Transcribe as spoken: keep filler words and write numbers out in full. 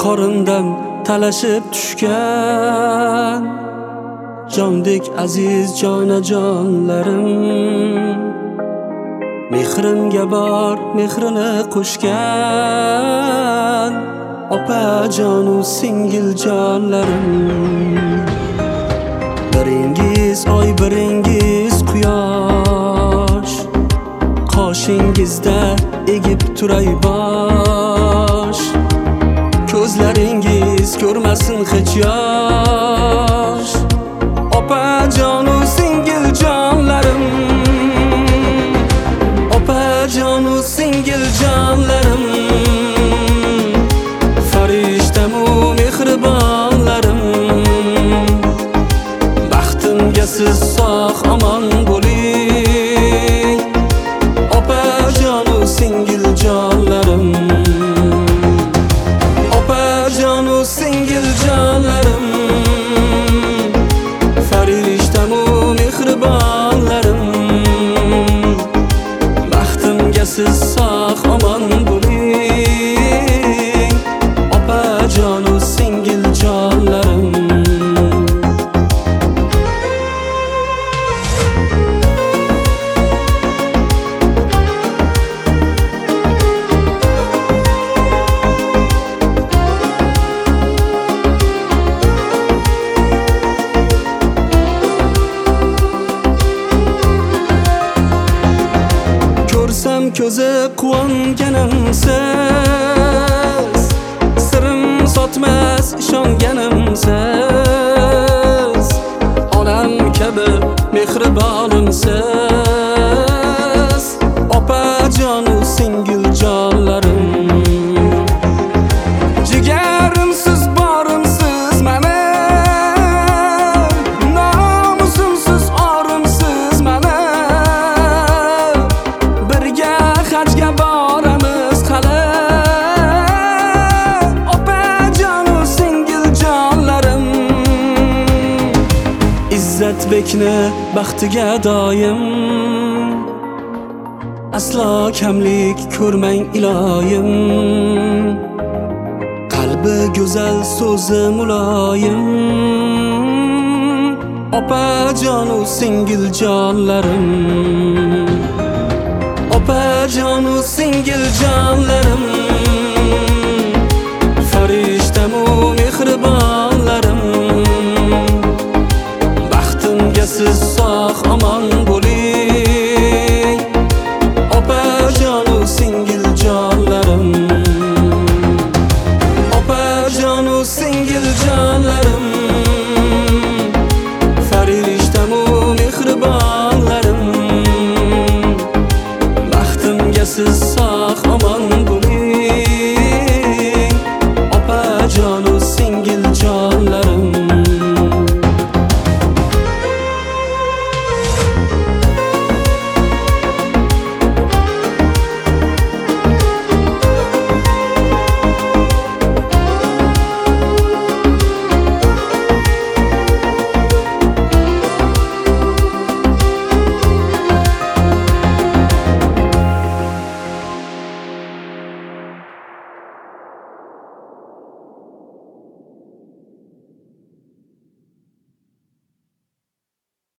qorindan talashib tushgan jondek aziz jonajonlarim, mehrimga bor mehrini qo'shgan opajonu singiljonlarim. Biringiz oy biringiz quyosh, qoshingizda egib turay bosh, ko'zlaringiz ko'rmasin hech yosh opajonu singiljonlarim, opajonu singiljonlarim, farishtamu mehribonlarim. Baxtimga siz sog' omon bo'ling opajonu singiljonlarim, opajonu singiljonlarim, farishtamu mehribonlarim. Baxtimga siz sog' omon bo'ling opajonu singiljonlarim. Ko'rsam ko'zi quvonganimsiz, sirim sotmas ishonganimsiz, onam kabi mehribonimsiz opajonu singiljonlarim. Jigarimsiz borimsiz mening, nomusimsiz orimsiz mening, birga hajga boramiz qala opajonu singiljonlarim. Izzatbekni baxtiga doim aslo kamlik ko'rmang iloyim, qalbi go'zal so'zi muloyim opajonu singiljonlarim, opajonu singiljonlarim.